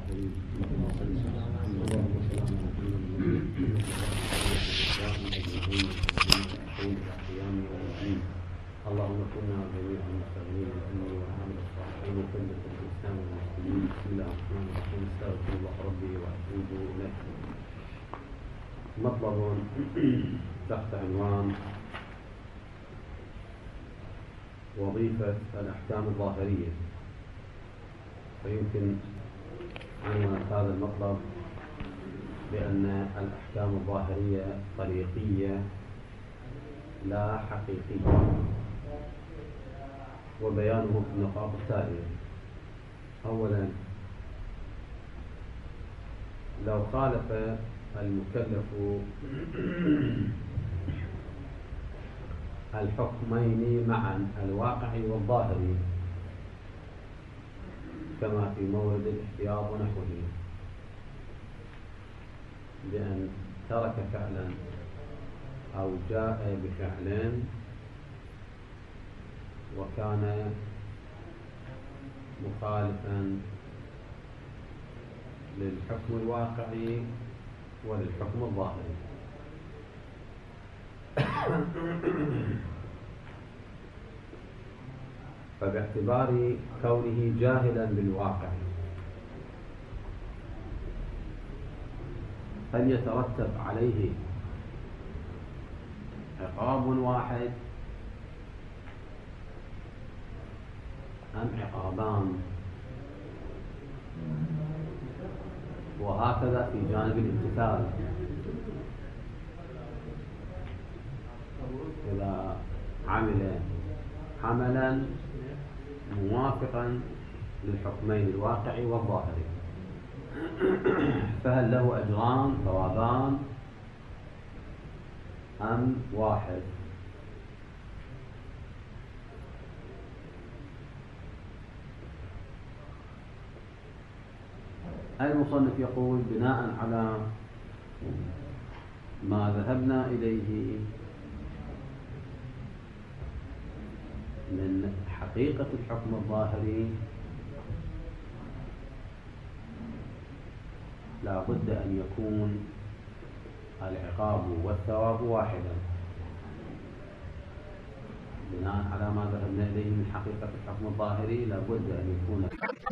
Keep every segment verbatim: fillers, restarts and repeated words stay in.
الكريم اللهم صل على محمد اللهم كنا جميعا مستغنين بأمني وعامل الصالحين وكلة الإسلام والمسلمين. بسم الله الرحمن الرحيم. استغفر الله ربي وأتوب إليه. مطلب تحت عنوان وظيفة الأحكام الظاهرية. فيمكن عنوان هذا المطلب بأن الأحكام الظاهرية طريقية لا حقيقية، وبيانه في النقاط التالية. أولا، لو خالف المكلف الحكمين معا الواقعي والظاهري كما في مورد الاحتياط ونحوه، بأن ترك فعلا أو جاء بفعل وكان مخالفا للحكم الواقعي وللحكم الظاهري. فباعتبار كونه جاهلا بالواقع هل يترتب عليه عقاب واحد أم عقابان؟ وهكذا في جانب الامتثال، إذا عمل عملا موافقا للحكمين الواقعي والظاهري فهل له أجران ثوابان أم واحد؟ المصنف يقول بناء على ما ذهبنا إليه من حقيقة الحكم الظاهري لا بد أن يكون العقاب والثواب واحدا. بناء على ما ذهبنا إليه من حقيقة الحكم الظاهري لا بد أن يكون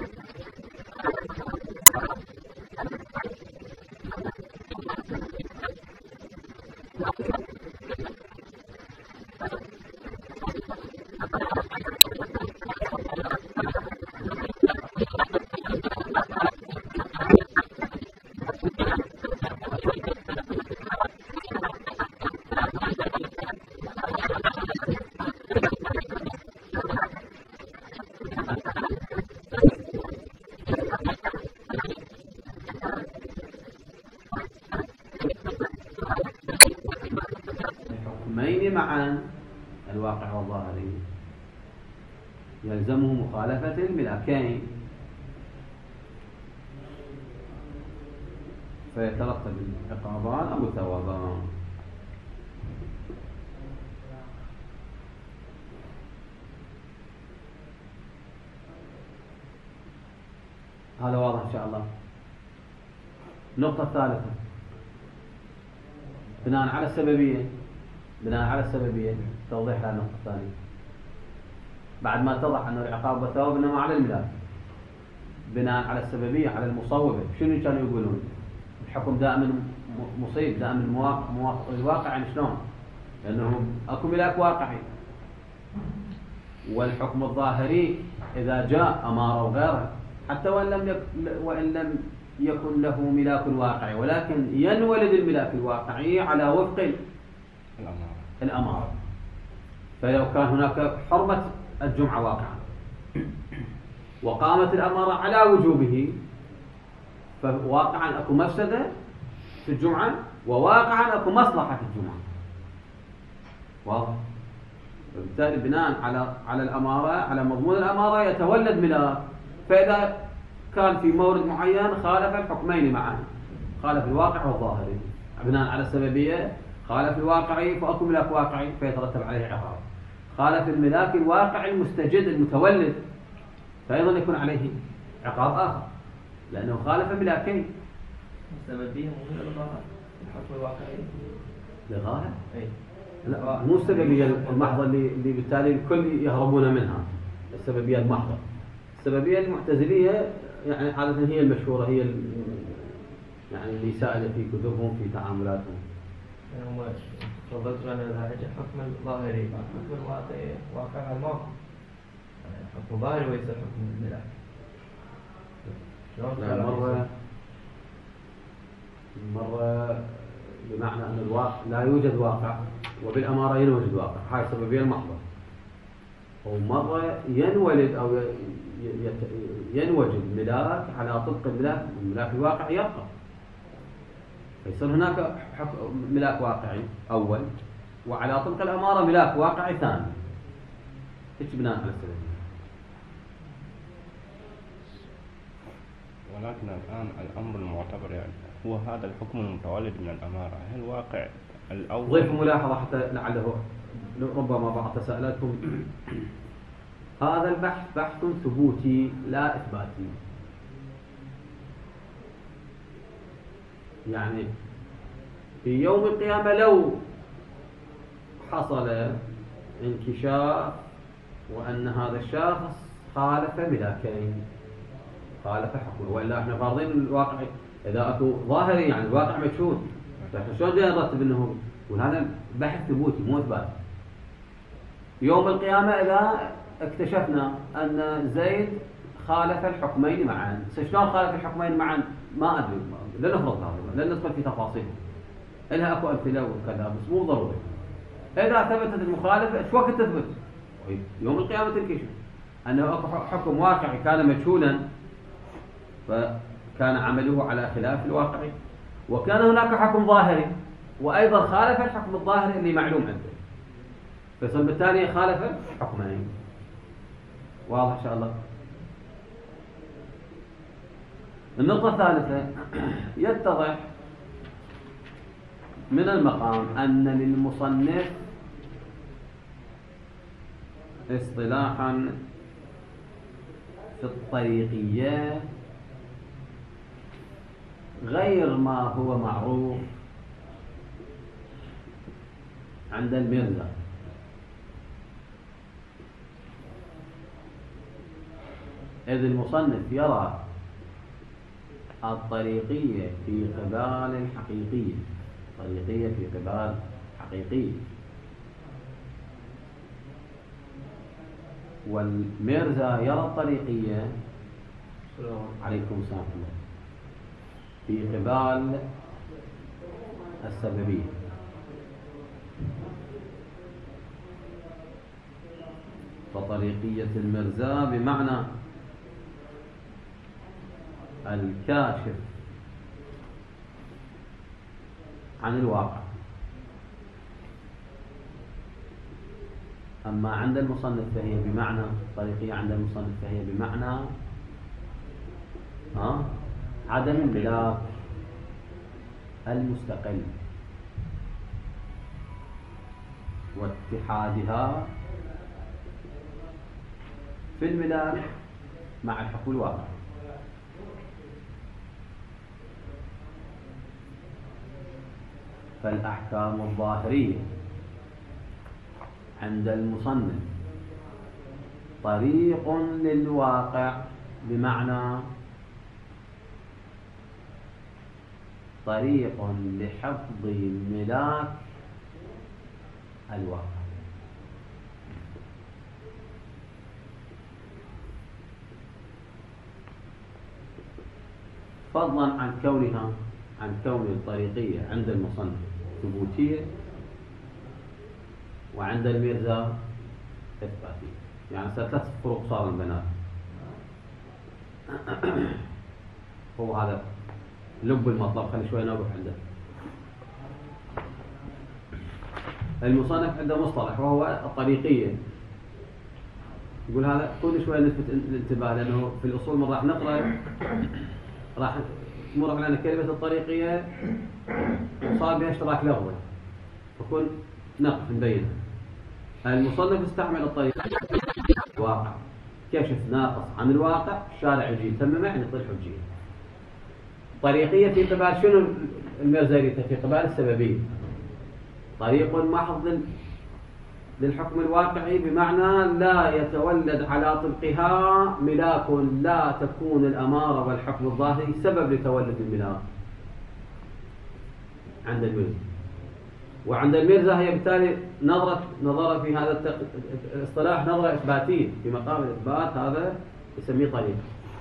معا الواقع والظاهري يلزمه مخالفة الملاكين، فيترتب العقابان أو الثوابان. هذا واضح إن شاء الله. النقطة الثالثة بناء على السببية بناء على السببية توضيح هذه النقطة الثانية بعد ما اتضح أن العقاب والثواب إنما على الملاك. بناء على السببية على المصوبة، شنو كانوا يقولون؟ الحكم دائما مصيب، دائما موافق للواقع. يعني شلون؟ لأنه أكو ملاك واقعي، والحكم الظاهري إذا جاء أمارة وغيره حتى وإن لم يكن وإن لم يكن له ملاك واقعي، ولكن ينولد الملاك الواقعي على وفق الأمارة. فلو كان هناك حرمة الجمعة واقعا وقامت الأمارة على وجوبه، فواقعا أكو مفسدة في الجمعة وواقعا أكو مصلحة في الجمعة. واضح؟ وبالتالي بناء على على الأمارة، على مضمون الأمارة يتولد ملاك. فإذا كان في مورد معين خالف الحكمين معا، خالف الواقع والظاهري، بناء على السببية خالف الواقعي فأكو ملاك واقعي فيترتب عليه عقاب، خالف الملاك الواقعي المستجد المتولد فأيضا يكون عليه عقاب آخر. لأنه خالف ملاكين. السببية مو من الغاية الحكم الواقعي لغاية؟ أي لا، مو السببية المحضة اللي اللي بالتالي الكل يهربون منها. السببية المحضة، السببية المعتزلية يعني عادة هي المشهورة، هي يعني اللي سائلة في كتبهم في تعاملاتهم. يعني هم فضلت عن الحاجة حكم الظاهري، حكم الواقعي واقع الموقف، يعني حكم ظاهري ويصير حكم الملاك. لا، مرة مرة بمعنى أن الواقع لا يوجد واقع وبالأمارة ينوجد واقع، هاي السببية المحضة. ومرة ينولد أو ينوجد ملاك على طبق الملاك، الملاك الواقع يبقى، فيصير هناك ملاك واقعي أول، وعلى طبق الأمارة ملاك واقعي ثاني. إيش بناء على السببية؟ ولكن الآن الأمر المعتبر يعني هو هذا الحكم المتولد من الأمارة، هل واقع الأول؟ ضيف ملاحظة حتى لعله ربما بعض تساؤلاتكم. هذا البحث بحث ثبوتي لا إثباتي. يعني في يوم القيامة لو حصل انكشاف وأن هذا الشخص خالف ملاكين، خالف حكمه، وإلا احنا فارضين الواقع إذا أكو ظاهري يعني الواقع مشهود، شلون جاي نرتب أنه وهذا بحث ثبوتي مو إثباتي. يوم القيامة إذا اكتشفنا أن زيد خالف الحكمين معا، شلون خالف الحكمين معا ما أدري، لن نفرض هذا، لن ندخل في تفاصيل، إلها أكو أمثلة وكذا بس مو ضروري. إذا ثبتت المخالفة إيش وقت تثبت؟ يوم القيامة تنكشف أنه أكو حكم واقعي كان مجهولا فكان عمله على خلاف الواقعي، وكان هناك حكم ظاهري وأيضا خالف الحكم الظاهري اللي معلوم عنده، فيصير بالتالي خالف حكمين. واضح إن شاء الله؟ النقطة الثالثة، يتضح من المقام أن للمصنف اصطلاحا في الطريقية غير ما هو معروف عند المرزا. إذ المصنف يرى الطريقية في قبال الحقيقية، طريقية في قبال حقيقية، والمرزا يرى الطريقية عليكم السلام في قبال السببية. فطريقية المرزا بمعنى الكاشف عن الواقع، أما عند المصنف فهي بمعنى طريقية، عند المصنف فهي بمعنى ها عدم الملاك المستقل واتحادها في الملاك مع الحكم الواقع. فالأحكام الظاهرية عند المصنف طريق للواقع بمعنى طريق لحفظ ملاك الواقع. فضلا عن كونها عن كون الطريقية عند المصنف ثبوتية وعند المرزا إثباتية. يعني ثلاث فروق صار البنات. هو هذا لب المطلب، خلي شوي نروح عنده. المصنف عنده مصطلح وهو الطريقية. يقول هذا كل شوي نلفت الانتباه، لأنه في الأصول من راح نقرأ راح تمر علينا كلمة الطريقية وصار بها اشتراك لغوي، فكون نقف نبينها. المصنف استعمل الطريقة واقع، كشف ناقص عن الواقع، الشارع يجي يتممه يعني يعطي الحجية. طريقية في قبال شنو الميرزالية؟ في قبال السببية. طريق محض للحكم الواقعي بمعنى لا يتولد على طبقها ملاك، لا تكون الأمارة والحكم الظاهري سبب لتولد الملاك عند الميرزا. وعند الميرزا هي بالتالي نظرة نظرة في هذا الاصطلاح نظرة إثباتية في مقام الإثبات، هذا يسميه طريق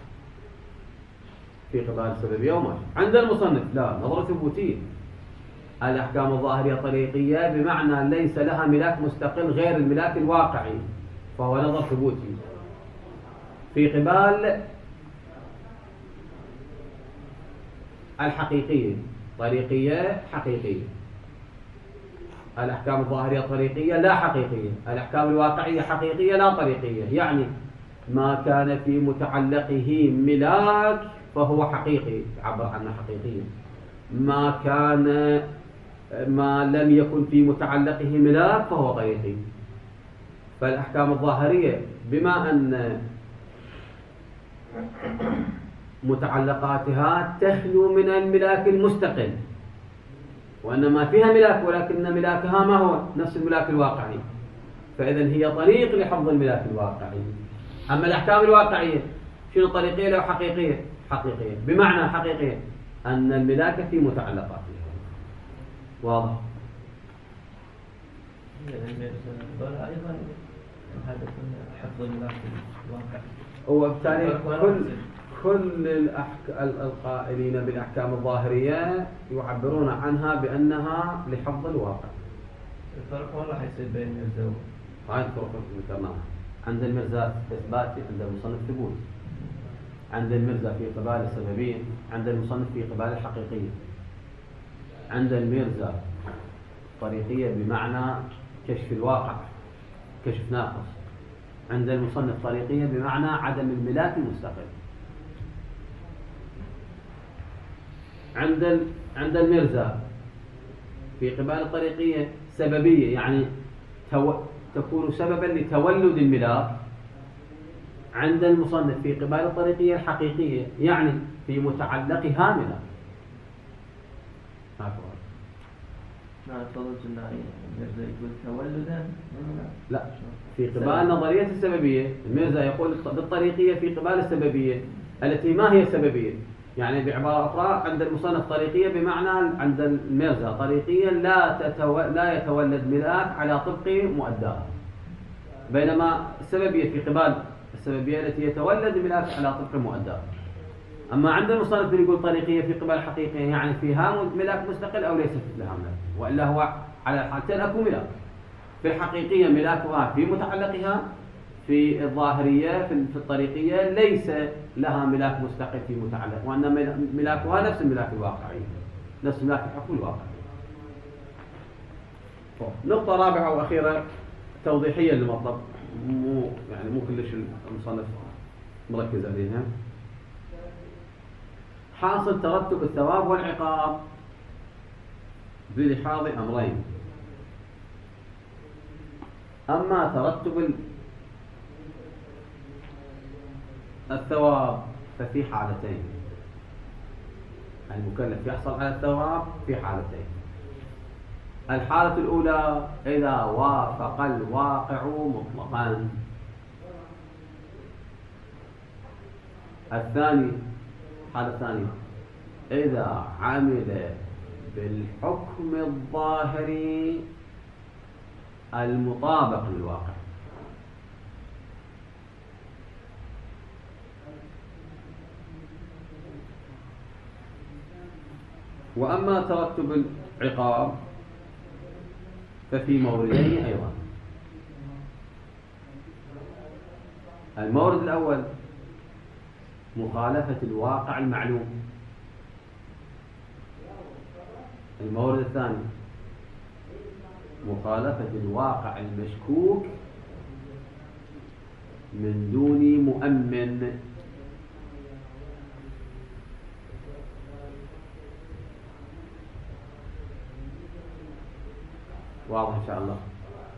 في قبال السببية وماشي. عند المصنف لا، نظرة ثبوتية. الأحكام الظاهرية طريقية بمعنى ليس لها ملاك مستقل غير الملاك الواقعي، فهو نظر ثبوتي. في قبال الحقيقية طريقية حقيقية. الأحكام الظاهرية طريقية لا حقيقية. الأحكام الواقعية حقيقية لا طريقية. يعني ما كان في متعلقه ملاك فهو حقيقي، عبر عنه حقيقيا. ما كان ما لم يكن في متعلقه ملاك فهو طريقي. فالأحكام الظاهرية بما أن متعلقاتها تخلو من الملاك المستقل، وأنما فيها ملاك ولكن ملاكها ما هو نفس الملاك الواقعي، فإذا هي طريق لحفظ الملاك الواقعي. أما الأحكام الواقعية شنو طريقية لو حقيقية؟ حقيقية بمعنى حقيقية أن الملاك في متعلقاتها. واضح؟ أيضا هذا حفظ الملاك الواقعي. هو بالتالي كل كل الأحك... القائلين بالأحكام الظاهرية يعبرون عنها بأنها لحفظ الواقع. الفرق والله حيصير بين الميرزا هاي الفرق اللي ذكرناها. عند الميرزا إثباتي، عند المصنف ثبوت. عند الميرزا في قبال السببية، عند المصنف في قبال الحقيقية. عند الميرزا طريقية بمعنى كشف الواقع، كشف ناقص. عند المصنف طريقية بمعنى عدم الملاك المستقل. عند ال... عند الميرزا في قبال الطريقية سببية، يعني تو... تكون سببا لتولد الملاك. عند المصنف في قبال الطريقية الحقيقية، يعني في متعلقها ملاك. ما أفضلت أن الميرزا يقول تولدا؟ لا، في قبال نظرية السببية الميرزا يقول بالطريقية في قبال السببية التي ما هي سببية. يعني بعبارة أخرى عند المصنف طريقية بمعنى عند الميرزا طريقية لا تتو... لا يتولد ملاك على طبق مؤداها، بينما السببية في قبال السببية التي يتولد ملاك على طبق مؤداها. أما عند المصنف يقول طريقية في قبال حقيقية، يعني فيها ملاك مستقل أو ليس لها ملاك، وإلا هو على الحالتين أكو ملاك. في الحقيقية ملاكها في متعلقها، في الظاهرية في الطريقية ليس لها ملاك مستقل في متعلق، وأن ملاكها نفس الملاك الواقعي، نفس ملاك الحكم الواقعي. نقطة رابعة وأخيرة توضيحية للمطلب، مو يعني مو كلش المصنف مركز عليها. حاصل ترتب الثواب والعقاب بلحاظ أمرين. أما ترتب الثواب ففي حالتين. المكلف يحصل على الثواب في حالتين. الحالة الأولى إذا وافق الواقع مطلقا. الثاني الحالة الثانية إذا عمل بالحكم الظاهري المطابق للواقع. وأما ترتب العقاب ففي موردين أيضا. المورد الأول مخالفة الواقع المعلوم. المورد الثاني مخالفة الواقع المشكوك من دون مؤمن. واضح إن شاء الله.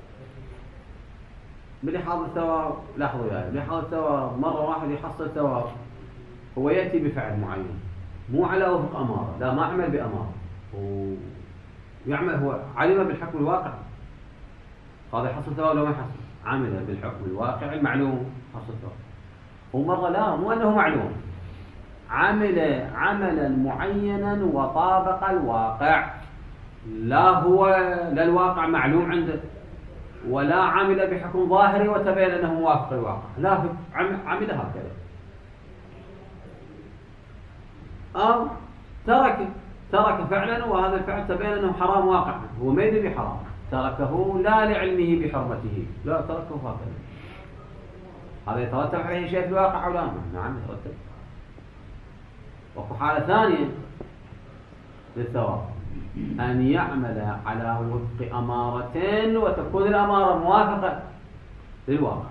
بلحاظ الثواب لاحظوا يعني بلحاظ الثواب مرة واحد يحصل ثواب، هو يأتي بفعل معين مو على وفق أمارة، لا ما عمل بأمارة، ويعمل هو علم بالحكم الواقع، هذا يحصل ثواب ولا ما يحصل؟ عمل بالحكم الواقع المعلوم حصل ثواب. ومرة لا، مو أنه معلوم، عمل عملا معينا وطابق الواقع، لا هو لا الواقع معلوم عنده ولا عمل بحكم ظاهري وتبين أنه موافق الواقع، لا عمل هكذا، أو ترك ترك فعلا وهذا الفعل تبين أنه حرام واقعا، هو ما يدري بحرام، تركه لا لعلمه بحرمته، لا تركه هكذا. هذا يترتب عليه شيء في الواقع أو لا؟ نعم يترتب. وفي حالة ثانية للثواب أن يعمل على وفق أمارة وتكون الأمارة موافقة للواقع،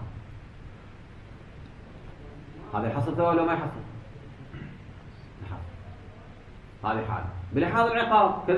هذا يحصل ثواب ولا ما يحصل؟ هذه حالة. بلحاظ العقاب كذا